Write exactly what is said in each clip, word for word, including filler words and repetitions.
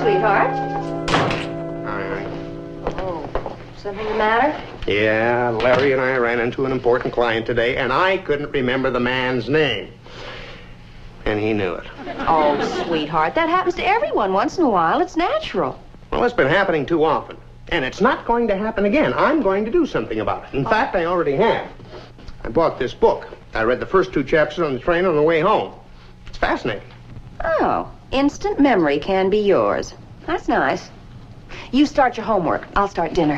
sweetheart. Hi. Oh, something the matter? Yeah, Larry and I ran into an important client today, and I couldn't remember the man's name. And he knew it. Oh, sweetheart, that happens to everyone once in a while. It's natural. Well, it's been happening too often. And it's not going to happen again. I'm going to do something about it. In fact, I already have. I bought this book. I read the first two chapters on the train on the way home. It's fascinating. Oh, instant memory can be yours. That's nice. You start your homework. I'll start dinner.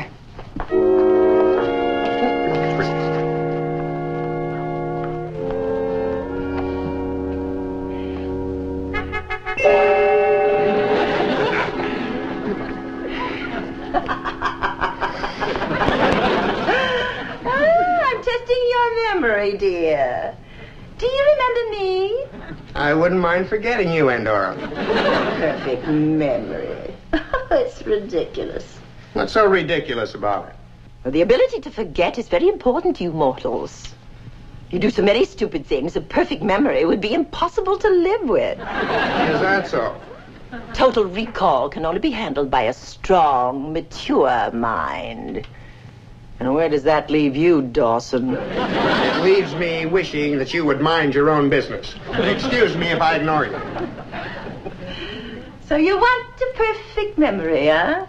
Memory, dear. Do you remember me? I wouldn't mind forgetting you, Endora. Perfect memory. It's ridiculous. What's so ridiculous about it? Well, the ability to forget is very important to you mortals. You do so many stupid things, a perfect memory would be impossible to live with. Is that so? Total recall can only be handled by a strong, mature mind. And where does that leave you, Dawson? It leaves me wishing that you would mind your own business. Excuse me if I ignore you. So you want a perfect memory, huh?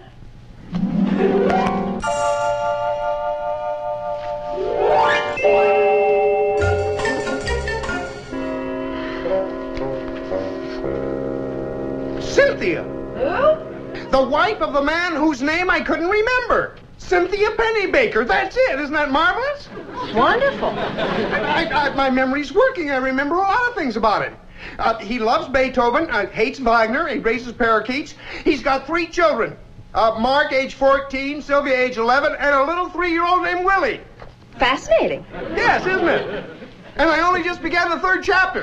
Cynthia! Who? The wife of the man whose name I couldn't remember. Cynthia Pennybaker. That's it. Isn't that marvelous? Wonderful. I, I, my memory's working. I remember a lot of things about him. Uh, he loves Beethoven, uh, hates Wagner, he raises parakeets. He's got three children. Uh, Mark, age fourteen, Sylvia, age eleven, and a little three-year-old named Willie. Fascinating. Yes, isn't it? And I only just began the third chapter.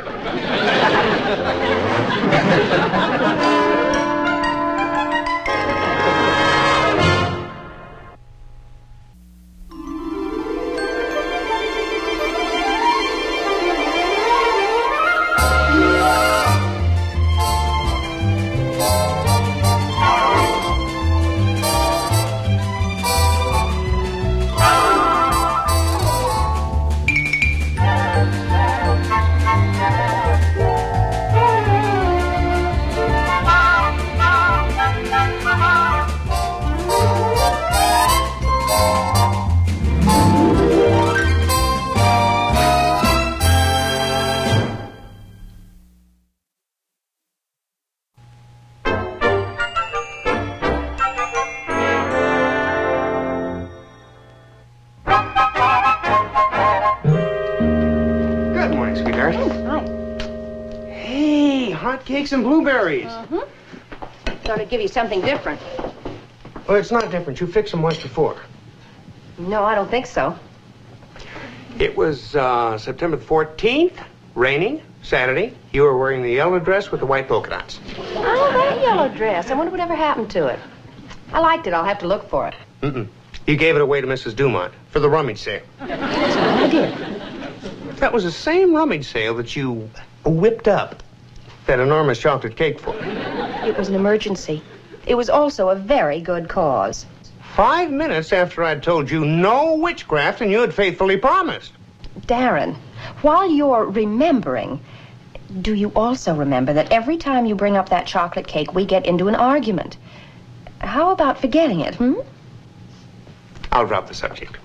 Cakes and blueberries. Mm-hmm. Thought I'd give you something different. Well, it's not different. You fixed them once before. No, I don't think so. It was uh, September fourteenth, raining, Saturday. You were wearing the yellow dress with the white polka dots. Oh, that yellow dress. I wonder whatever happened to it. I liked it. I'll have to look for it. Mm-mm. You gave it away to Missus Dumont for the rummage sale. That's what I did. That was the same rummage sale that you whipped up that enormous chocolate cake for. It was an emergency. It was also a very good cause. Five minutes after I'd told you no witchcraft and you had faithfully promised. Darren, while you're remembering, do you also remember that every time you bring up that chocolate cake, we get into an argument? How about forgetting it, hmm? I'll drop the subject.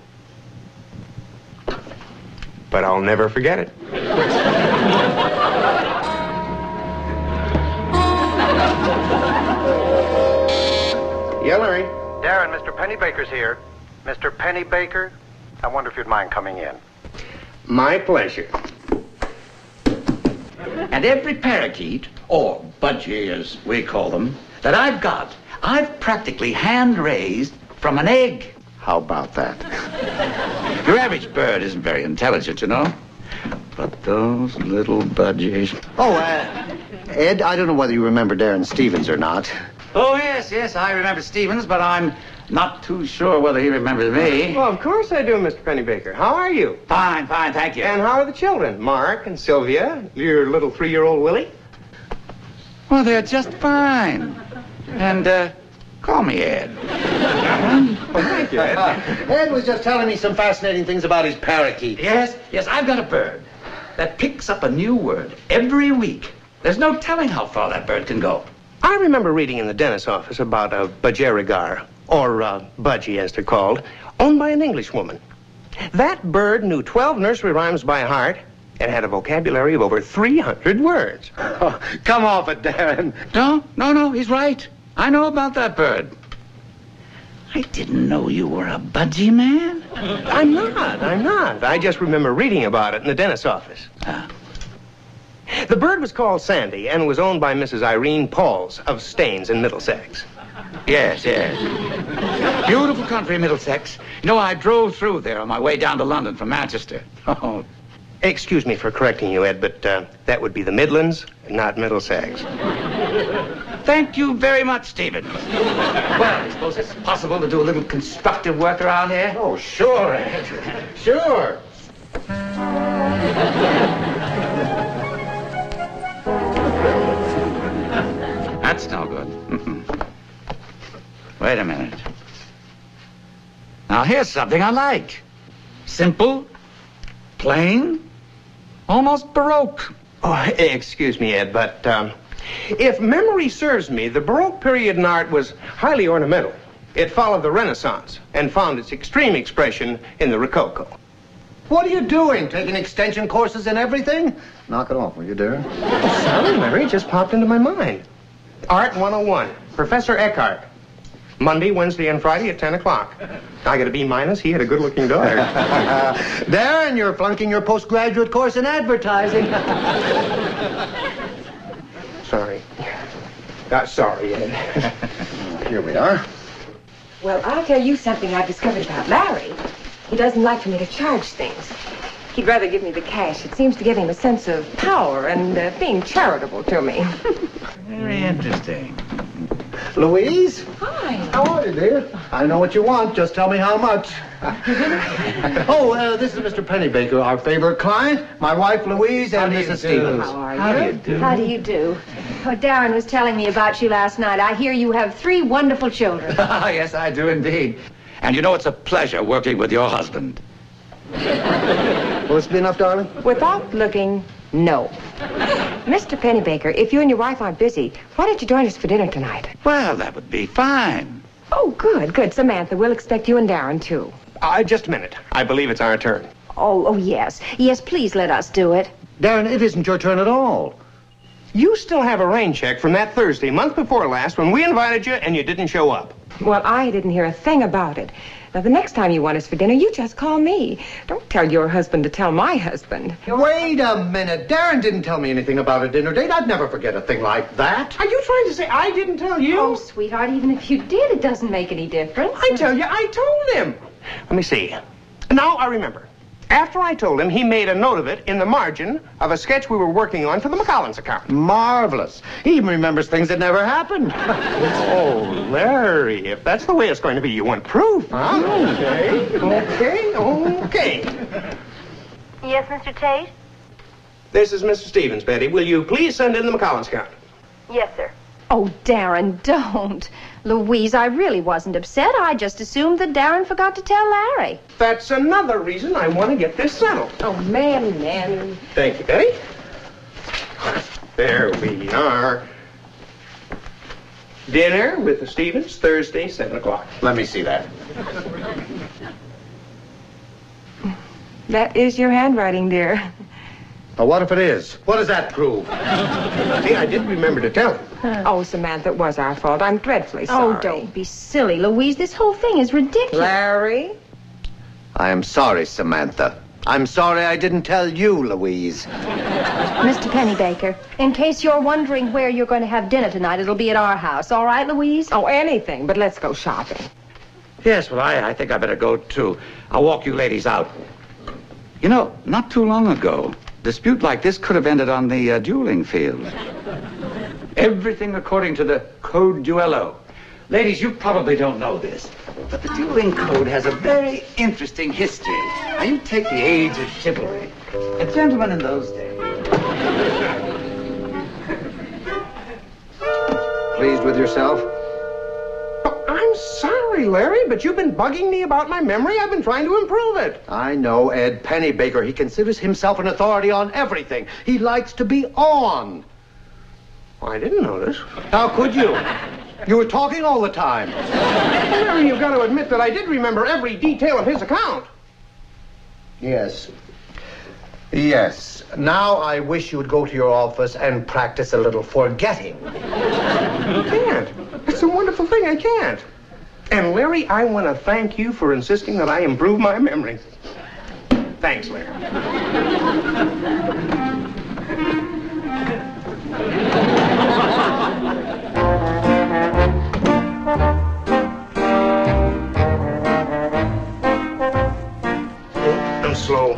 But I'll never forget it. Yeah, Larry. Darren, Mister Pennybaker's here. Mister Pennybaker, I wonder if you'd mind coming in. My pleasure. And every parakeet, or budgie as we call them, that I've got, I've practically hand-raised from an egg. How about that? Your average bird isn't very intelligent, you know. But those little budgies. Oh, uh, Ed, I don't know whether you remember Darren Stevens or not. Oh, yes, yes, I remember Stevens, but I'm not too sure whether he remembers me. Well, of course I do, Mister Pennybaker. How are you? Fine, fine, thank you. And how are the children? Mark and Sylvia, your little three-year-old Willie? Well, they're just fine. And, uh, call me Ed. Thank you, Ed. Ed was just telling me some fascinating things about his parakeet. Yes, yes, I've got a bird that picks up a new word every week. There's no telling how far that bird can go. I remember reading in the dentist's office about a budgerigar, or uh, budgie as they're called, owned by an English woman. That bird knew twelve nursery rhymes by heart and had a vocabulary of over three hundred words. Oh, come off it, Darren. No, no, no, he's right. I know about that bird. I didn't know you were a budgie man. I'm not, I'm not. I just remember reading about it in the dentist's office. Ah. The bird was called Sandy and was owned by Missus Irene Pauls of Staines in Middlesex. Yes, yes. Beautiful country, Middlesex. You know, I drove through there on my way down to London from Manchester. Oh. Excuse me for correcting you, Ed, but uh, that would be the Midlands, not Middlesex. Thank you very much, Stephen. Well, I suppose it's possible to do a little constructive work around here? Oh, sure, Ed. Sure. That's no good. Mm-mm. Wait a minute. Now, here's something I like. Simple, plain, almost Baroque. Oh, excuse me, Ed, but um, if memory serves me, the Baroque period in art was highly ornamental. It followed the Renaissance and found its extreme expression in the Rococo. What are you doing? Taking extension courses and everything? Knock it off, will you, Darren? Oh, sorry, Larry, it just popped into my mind. Art one oh one, Professor Eckhart. Monday, Wednesday, and Friday at ten o'clock. I got a B minus. He had a good-looking daughter. Darren, you're flunking your postgraduate course in advertising. Sorry. Uh, sorry, Ed. Here we are. Well, I'll tell you something I've discovered about Larry. He doesn't like for me to charge things. He'd rather give me the cash. It seems to give him a sense of power and uh, being charitable to me. Very interesting. Louise? Hi. How are you, dear? I know what you want. Just tell me how much. oh, uh, this is Mister Pennybaker, our favorite client. My wife, Louise, and Missus Stevens. How are you? How do you do? How do you do? Oh, Darren was telling me about you last night. I hear you have three wonderful children. Yes, I do indeed. And you know, it's a pleasure working with your husband. Will this be enough, darling? Without looking, no. Mister Pennybaker, if you and your wife aren't busy, why don't you join us for dinner tonight? Well, that would be fine. Oh, good, good. Samantha, we'll expect you and Darren, too. Uh, just a minute. I believe it's our turn. Oh, oh, yes. Yes, please let us do it. Darren, it isn't your turn at all. You still have a rain check from that Thursday, month before last, when we invited you and you didn't show up. Well, I didn't hear a thing about it. Now, the next time you want us for dinner, you just call me. Don't tell your husband to tell my husband. Wait a minute. Darren didn't tell me anything about a dinner date. I'd never forget a thing like that. Are you trying to say I didn't tell you? Oh, sweetheart, even if you did, it doesn't make any difference. I tell you, I told him. Let me see. Now I remember. After I told him, he made a note of it in the margin of a sketch we were working on for the McCollins account. Marvelous. He even remembers things that never happened. Oh, Larry, if that's the way it's going to be, you want proof, huh? Okay, okay, okay. Yes, Mister Tate? This is Mister Stevens, Betty. Will you please send in the McCollins account? Yes, sir. Oh, Darren, don't. Louise, I really wasn't upset. I just assumed that Darren forgot to tell Larry. That's another reason I want to get this settled. Oh, man, man. Thank you, Betty. There we are. Dinner with the Stevens, Thursday, seven o'clock. Let me see that. That is your handwriting, dear. Now, what if it is? What does that prove? See, I did remember to tell him. Oh, Samantha, it was our fault. I'm dreadfully sorry. Oh, don't be silly, Louise. This whole thing is ridiculous. Larry? I am sorry, Samantha. I'm sorry I didn't tell you, Louise. Mister Pennybaker, in case you're wondering where you're going to have dinner tonight, it'll be at our house. All right, Louise? Oh, anything, but let's go shopping. Yes, well, I, I think I better go, too. I'll walk you ladies out. You know, not too long ago, a dispute like this could have ended on the uh, dueling field. Everything according to the Code Duello. Ladies, you probably don't know this, but the dueling code has a very interesting history. Now, you take the age of chivalry. A gentleman in those days. Pleased with yourself? sorry, Larry, but you've been bugging me about my memory. I've been trying to improve it. I know Ed Pennybaker. He considers himself an authority on everything. He likes to be on. Well, I didn't notice. How could you? You were talking all the time. Larry, you've got to admit that I did remember every detail of his account. Yes. Yes. Now I wish you would go to your office and practice a little forgetting. I can't. It's a wonderful thing. I can't. And, Larry, I want to thank you for insisting that I improve my memory. Thanks, Larry. I'm slow.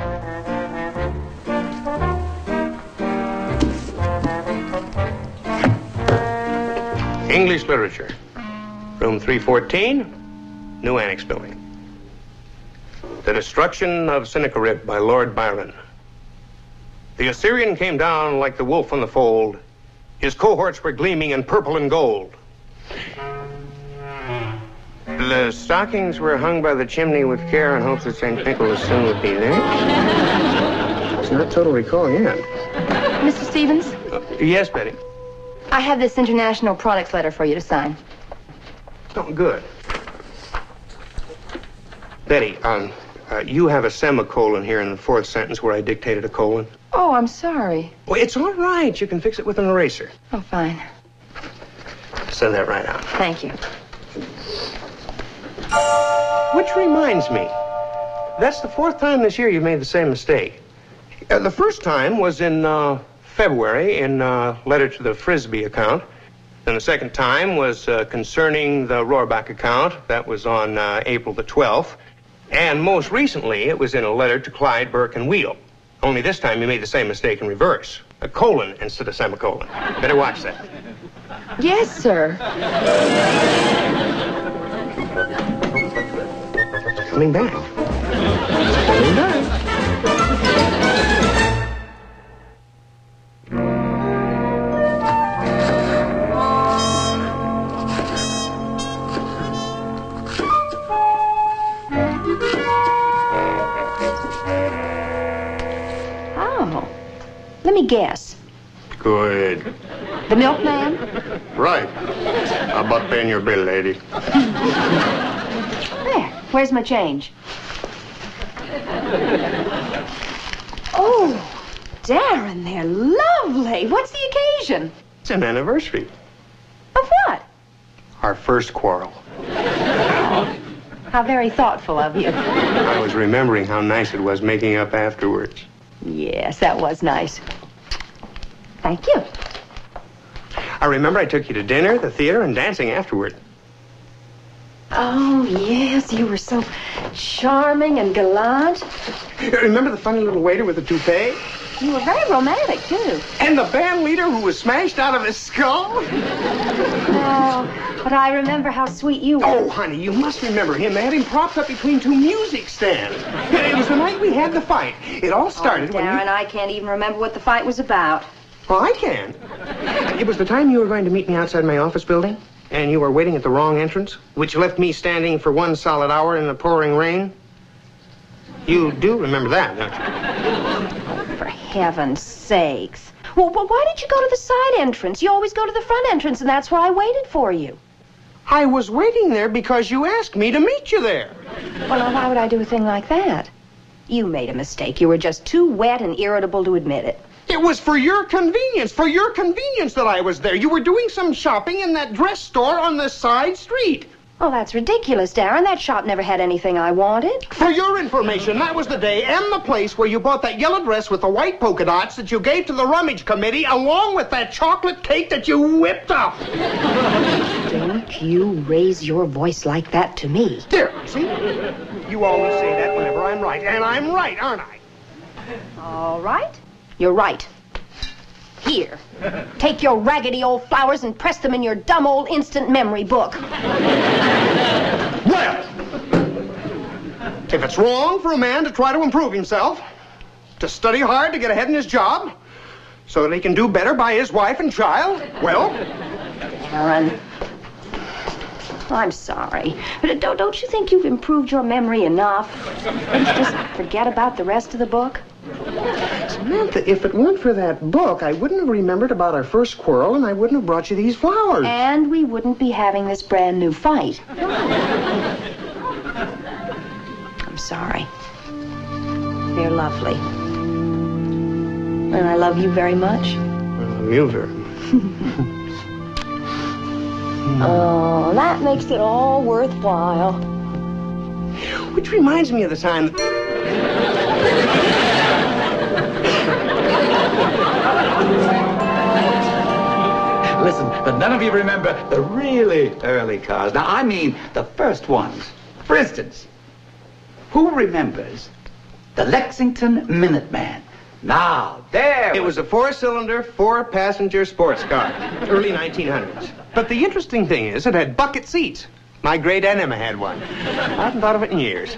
English literature. Room three fourteen, New Annex Building. The Destruction of Sennacherib by Lord Byron. The Assyrian came down like the wolf on the fold. His cohorts were gleaming in purple and gold. The stockings were hung by the chimney with care in hopes that Saint Nicholas soon would be there. It's not total recall yet. Mister Stevens, Uh, yes, Betty. I have this international products letter for you to sign. Oh, good. Betty, um, uh, you have a semicolon here in the fourth sentence where I dictated a colon. Oh, I'm sorry. Well, it's all right. You can fix it with an eraser. Oh, fine. Send that right out. Thank you. Which reminds me, that's the fourth time this year you've made the same mistake. Uh, the first time was in uh, February in uh, letter to the Frisbee account. Then the second time was uh, concerning the Rohrbach account. That was on uh, April the twelfth. And most recently, it was in a letter to Clyde, Burke, and Wheel. Only this time you made the same mistake in reverse. A colon instead of semicolon. Better watch that. Yes, sir. Coming back. Coming back. Oh. Let me guess. Good. The milkman? Right. How about paying your bill, lady? There. Where's my change? Oh, Darren, they're lovely. What's the occasion? It's an anniversary. Of what? Our first quarrel. How very thoughtful of you. I was remembering how nice it was making up afterwards. Yes, that was nice. Thank you. I remember I took you to dinner, the theater, and dancing afterward. Oh, yes, you were so charming and gallant. Remember the funny little waiter with the toupee? You were very romantic, too. And the band leader who was smashed out of his skull? Oh, but I remember how sweet you were. Oh, honey, you must remember him. They had him propped up between two music stands. It was the night we had the fight. It all started oh, when Darren, you... I can't even remember what the fight was about. Well, I can. It was the time you were going to meet me outside my office building, and you were waiting at the wrong entrance, which left me standing for one solid hour in the pouring rain. You do remember that, don't you? Oh, for heaven's sakes. Well, well, why did you go to the side entrance? You always go to the front entrance, and that's where I waited for you. I was waiting there because you asked me to meet you there. Well, now, why would I do a thing like that? You made a mistake. You were just too wet and irritable to admit it. It was for your convenience, for your convenience that I was there. You were doing some shopping in that dress store on the side street. Oh, that's ridiculous, Darren. That shop never had anything I wanted. For your information, that was the day and the place where you bought that yellow dress with the white polka dots that you gave to the rummage committee, along with that chocolate cake that you whipped up. Don't you raise your voice like that to me. There, see? You always say that whenever I'm right, and I'm right, aren't I? All right. You're right. Here. Take your raggedy old flowers and press them in your dumb old instant memory book. Well, if it's wrong for a man to try to improve himself, to study hard to get ahead in his job, so that he can do better by his wife and child, well... Darren. I'm sorry. But don't, don't you think you've improved your memory enough? Don't you just forget about the rest of the book? Samantha, if it weren't for that book, I wouldn't have remembered about our first quarrel, and I wouldn't have brought you these flowers. And we wouldn't be having this brand new fight. I'm sorry. They're lovely. And I love you very much. You very much. Oh, that makes it all worthwhile. Which reminds me of the time... Listen, but none of you remember the really early cars. Now, I mean the first ones. For instance, who remembers the Lexington Minuteman? Now, there It was a four-cylinder, four-passenger sports car, early nineteen hundreds. But the interesting thing is, it had bucket seats. My great aunt Emma had one. I haven't thought of it in years.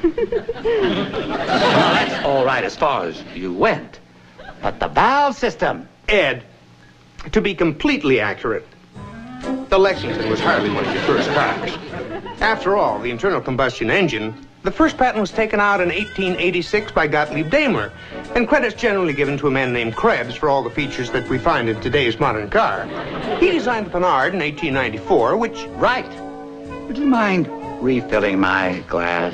Well, that's all right as far as you went. But the valve system... Ed, to be completely accurate, the Lexington was hardly one of your first cars. After all, the internal combustion engine, the first patent was taken out in eighteen eighty-six by Gottlieb Daimler, and credit's generally given to a man named Krebs for all the features that we find in today's modern car. He designed the Panhard in eighteen ninety-four, which... Right. Would you mind refilling my glass?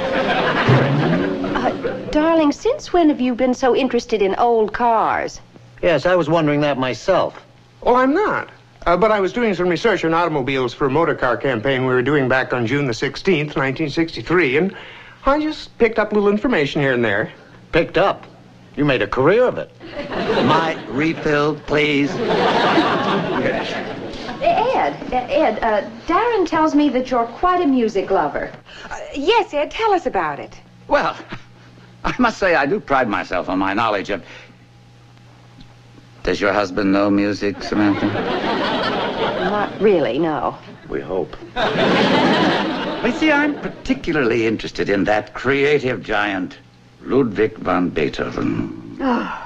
Uh, darling, since when have you been so interested in old cars? Yes, I was wondering that myself. Well, I'm not. Uh, but I was doing some research on automobiles for a motor car campaign we were doing back on June the sixteenth, nineteen sixty-three, and I just picked up a little information here and there. Picked up? You made a career of it. My refill, please. Ed, Ed, uh, Darren tells me that you're quite a music lover. Uh, yes, Ed, tell us about it. Well, I must say I do pride myself on my knowledge of... Does your husband know music, Samantha? Not really, no. We hope. You see, I'm particularly interested in that creative giant, Ludwig van Beethoven. Oh.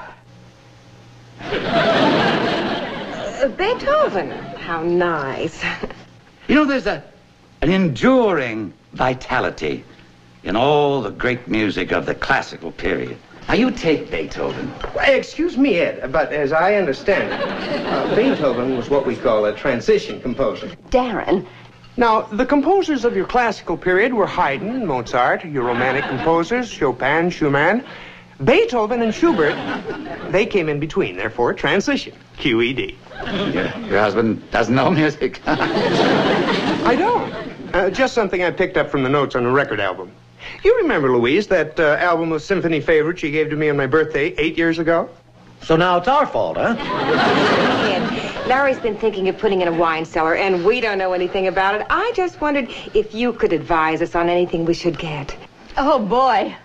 uh, Beethoven? How nice. You know, there's a an enduring vitality in all the great music of the classical period. Now, you take Beethoven. Excuse me, Ed, but as I understand it, uh, Beethoven was what we call a transition composer. Darren. Now, the composers of your classical period were Haydn, Mozart, your romantic composers, Chopin, Schumann. Beethoven and Schubert, they came in between, therefore, transition, Q E D. Your, your husband doesn't know music? I don't. Uh, just something I picked up from the notes on a record album. You remember, Louise, that uh, album of symphony favorites you gave to me on my birthday eight years ago? So now it's our fault, huh? Ed, Larry's been thinking of putting in a wine cellar, and we don't know anything about it. I just wondered if you could advise us on anything we should get. Oh, boy.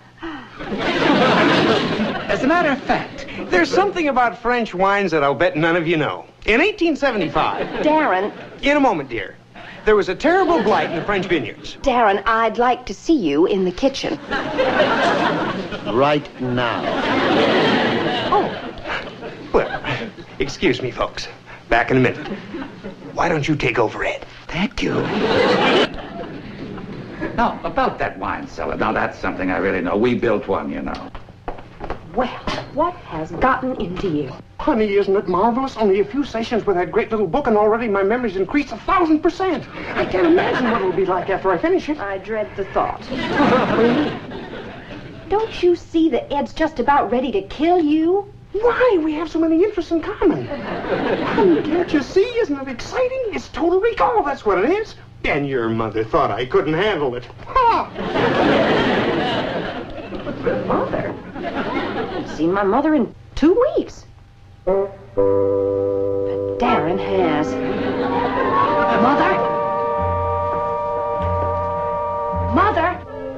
As a matter of fact, there's something about French wines that I'll bet none of you know. In eighteen seventy-five... Darren. In a moment, dear. There was a terrible blight in the French vineyards. Darren, I'd like to see you in the kitchen. Right now. Oh. Well, excuse me, folks. Back in a minute. Why don't you take over, Ed? Thank you. Now, about that wine cellar. Now, that's something I really know. We built one, you know. Well, what has gotten into you? Honey, isn't it marvelous? Only a few sessions with that great little book, and already my memory's increased a thousand percent. I can't imagine what it'll be like after I finish it. I dread the thought. Don't you see that Ed's just about ready to kill you? Why? We have so many interests in common. Honey, can't you see? Isn't it exciting? It's total recall, that's what it is. And your mother thought I couldn't handle it. Ha! Mother? I haven't seen my mother in two weeks. But Darren has. Mother? Mother?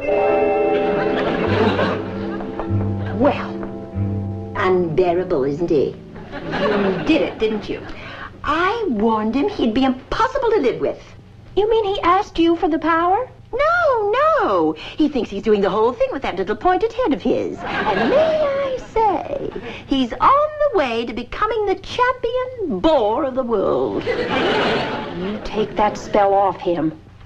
Well, unbearable, isn't he? you did it, didn't you? I warned him he'd be impossible to live with. You mean he asked you for the power? No, no. He thinks he's doing the whole thing with that little pointed head of his. And may I say, he's on the way to becoming the champion bore of the world. You take that spell off him.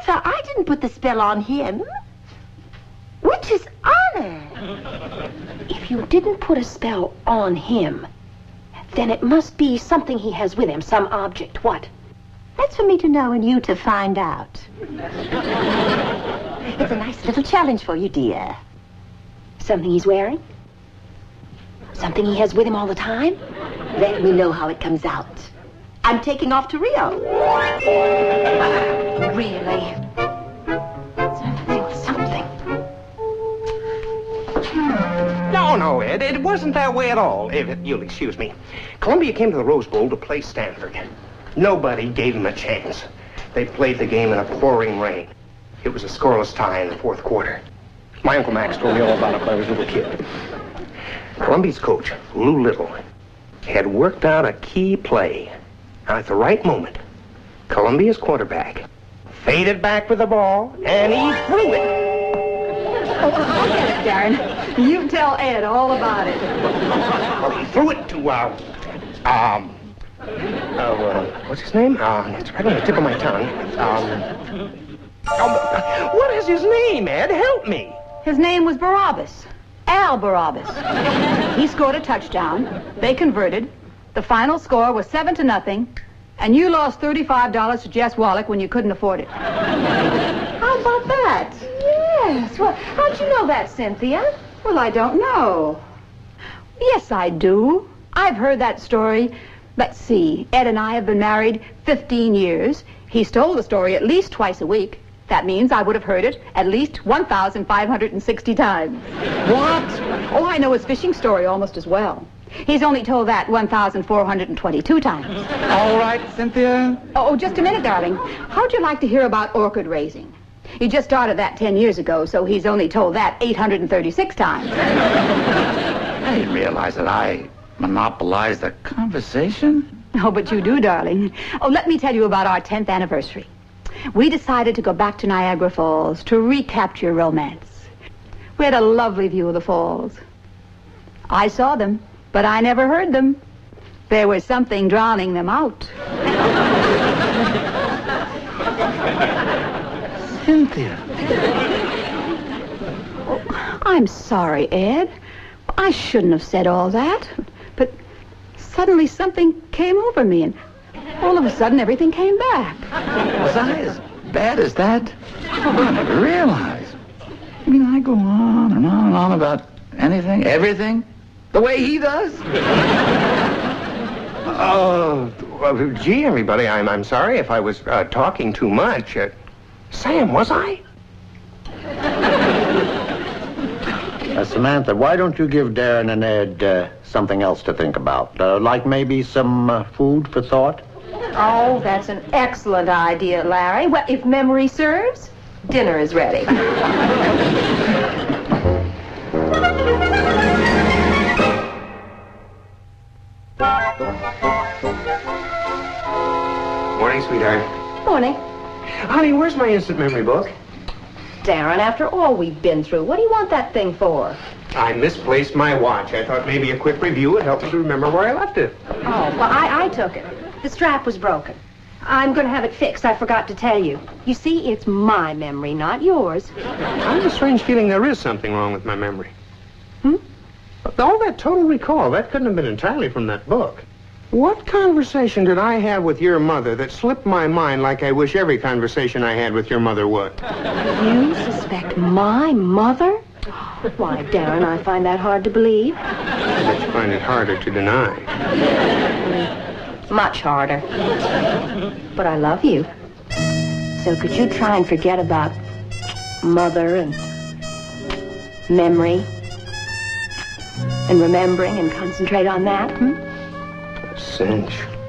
Martha, I didn't put the spell on him. Which is honor. If you didn't put a spell on him, then it must be something he has with him, some object. What? That's for me to know and you to find out. It's a nice little challenge for you, dear. Something he's wearing? Something he has with him all the time? Let me know how it comes out. I'm taking off to Rio. Really? Something, something. No, no, Ed, it wasn't that way at all. If you'll excuse me. Columbia came to the Rose Bowl to play Stanford. Nobody gave them a chance. They played the game in a pouring rain. It was a scoreless tie in the fourth quarter. My Uncle Max told me all about it when I was a little kid. Columbia's coach, Lou Little, had worked out a key play. Now, at the right moment, Columbia's quarterback faded back with the ball, and he threw it. Oh, I'll get it, Darren. You tell Ed all about it. Well, he threw it to, uh, um, uh, uh, what's his name? Uh, it's right on the tip of my tongue. Um, oh, what is his name, Ed? Help me. His name was Barabbas. Al Barabbas. He scored a touchdown. They converted. The final score was seven to nothing, and you lost thirty-five dollars to Jess Wallach when you couldn't afford it. How about that? Yes. Well, how'd you know that, Cynthia? Well, I don't know. Yes, I do. I've heard that story. Let's see. Ed and I have been married fifteen years. He's told the story at least twice a week. That means I would have heard it at least one thousand five hundred sixty times. What? Oh, I know his fishing story almost as well. He's only told that one thousand four hundred twenty-two times. All right, Cynthia. Oh, just a minute, darling. How'd you like to hear about orchid raising? He just started that ten years ago, so he's only told that eight hundred thirty-six times. I didn't realize that I monopolized the conversation. Oh, but you do, darling. Oh, let me tell you about our tenth anniversary. We decided to go back to Niagara Falls to recapture romance. We had a lovely view of the falls. I saw them, but I never heard them. There was something drowning them out. Cynthia. Oh, I'm sorry, Ed. I shouldn't have said all that. But suddenly something came over me, and all of a sudden everything came back. Was I as bad as that? Oh, I never realized. I mean, I go on and on and on about anything, everything, the way he does. Oh, uh, gee, everybody, I'm, I'm sorry if I was uh, talking too much. Uh, Sam, was I? Uh, Samantha, why don't you give Darren and Ed uh, something else to think about? Uh, like maybe some uh, food for thought? Oh, that's an excellent idea, Larry. Well, if memory serves, dinner is ready. Morning, sweetheart. Morning. Honey, where's my instant memory book? Darren, after all we've been through, what do you want that thing for? I misplaced my watch. I thought maybe a quick review would help me to remember where I left it. Oh, well, I, I took it. The strap was broken. I'm going to have it fixed. I forgot to tell you. You see, it's my memory, not yours. I have a strange feeling there is something wrong with my memory. Hmm? All that total recall, that couldn't have been entirely from that book. What conversation did I have with your mother that slipped my mind like I wish every conversation I had with your mother would? You suspect my mother? Why, Darren, I find that hard to believe. I bet you find it harder to deny. Much harder. But I love you. So could you try and forget about mother and memory and remembering and concentrate on that, hmm? Cinch.